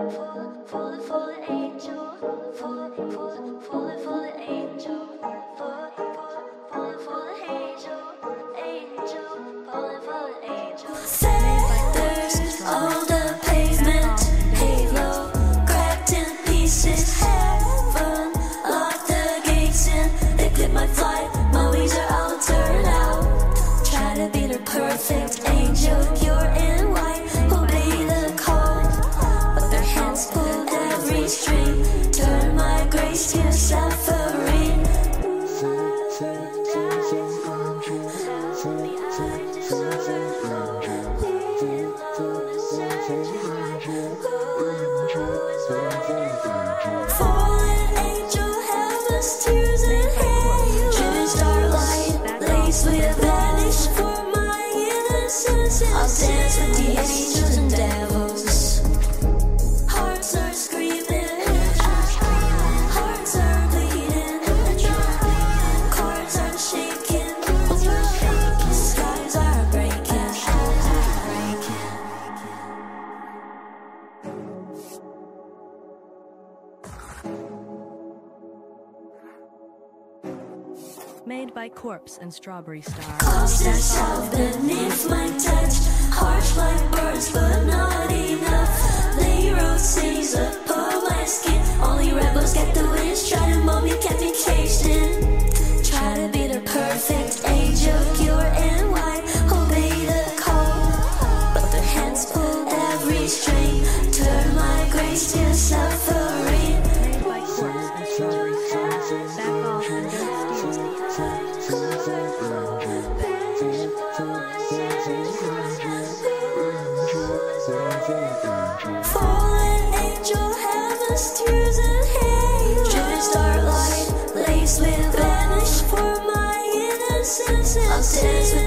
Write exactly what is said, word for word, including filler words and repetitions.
Perfect angel, pure and white, obey the call. But their hands pulled every string, turn my grace to suffering. Fallen angel, heaven's tears and hail, driven starlight, laced with vanish for I'll dance with the angels and devils. Hearts are screaming, hearts are bleeding, cards are shaking, skies are breaking. Made by Corpse and Strawberry Star. Cause yourself beneath my touch, harsh like birds but not enough. They wrote scenes upon my skin. Only rebels get the wish. Try to mold me, kept me caged in. Try to be the perfect angel, pure and white, obey the call. But their hands pulled every string, turn my grace to suffering. Made by Corpse and Strawberry Star. Back off and don't steal. Fallen angel, heaven's tears and hail, driven starlight, laced with vanish for my innocence. I'll dance with